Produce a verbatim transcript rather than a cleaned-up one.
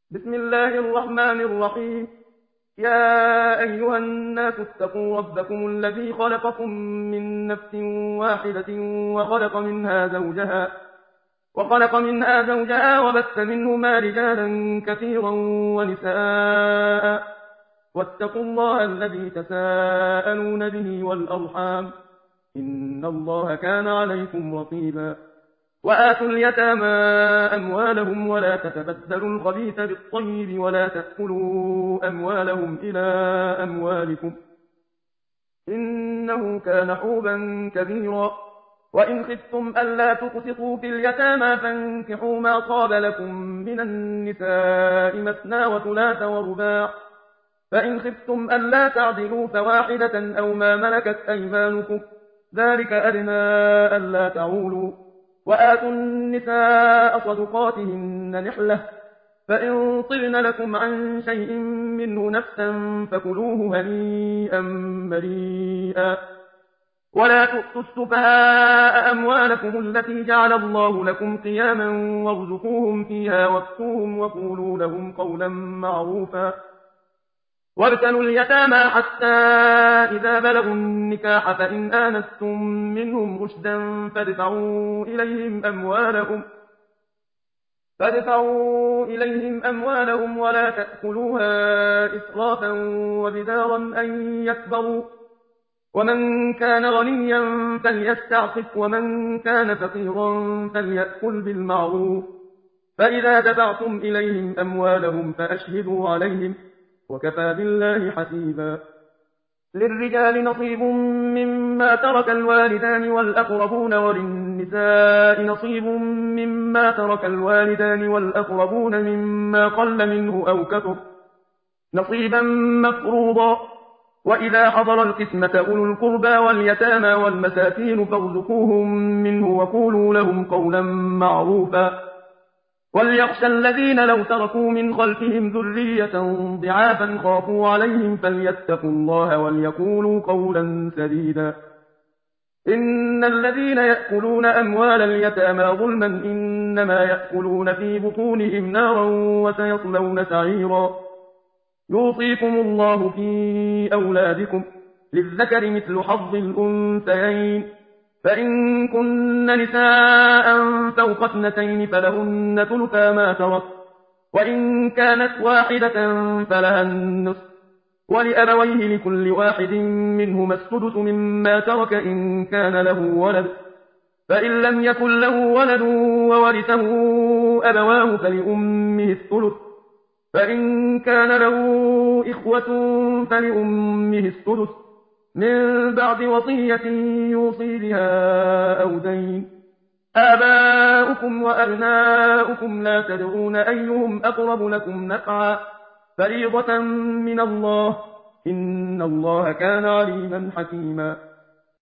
بسم الله الرحمن الرحيم. يا أيها الناس اتقوا ربكم الذي خلقكم من نفس واحدة وخلق منها زوجها وخلق منها زوجها وبث منهما رجالا كثيرا ونساء واتقوا الله الذي تساءلون به والأرحام إن الله كان عليكم رقيبا. وآتوا اليتامى أموالهم ولا تتبدلوا الخبيث بالطيب ولا تأكلوا أموالهم إلى أموالكم إنه كان حوبا كبيرا. وإن خفتم ألا تقسطوا في اليتامى فانكحوا ما طاب لكم من النساء مثنى وثلاث ورباع، فإن خفتم ألا تعدلوا فواحدة أو ما ملكت أيمانكم ذلك أدنى ألا تعولوا. وآتوا النساء صدقاتهن نحلة، فإن طبن لكم عن شيء منه نفسا فكلوه هنيئا مريئا. ولا تؤتوا السفهاء أموالكم التي جعل الله لكم قياما وارزقوهم فيها واكسوهم وقولوا لهم قولا معروفا. وابتلوا اليتامى حتى إذا بلغوا النكاح فإن آنستم منهم رشدا فادفعوا إليهم أموالهم فادفعوا إليهم أموالهم ولا تأكلوها إسرافا وبدارا أن يكبروا. ومن كان غنيا فليستعفف ومن كان فقيرا فليأكل بالمعروف. فإذا دفعتم إليهم أموالهم فأشهدوا عليهم وكفى بالله حسيبا. للرجال نصيب مما ترك الوالدان والأقربون وللنساء نصيب مما ترك الوالدان والأقربون مما قل منه أو كثر نصيبا مفروضا. وإذا حضر القسمة أولو القربى واليتامى والمساكين فارزقوهم منه وقولوا لهم قولا معروفا. وليخشى الذين لو تركوا من خلفهم ذرية ضعافا خافوا عليهم فليتقوا الله وليقولوا قولا سديدا. إن الذين يأكلون أموال اليتامى ظلما إنما يأكلون في بطونهم نارا وسيصلون سعيرا. يوصيكم الله في أولادكم للذكر مثل حظ الأنثيين، فإن كن نساء فوق اثنتين فلهن ثلثا ما ترك، وإن كانت واحدة فلها النصف، ولأبويه لكل واحد منهما السدس مما ترك إن كان له ولد، فإن لم يكن له ولد وورثه أبواه فلأمه الثلث، فإن كان له إخوة فلأمه السدس من بعد وصية يوصي بها أو دين. آباؤكم وأبناؤكم لا تدرون أيهم أقرب لكم نفعا فريضة من الله إن الله كان عليما حكيما.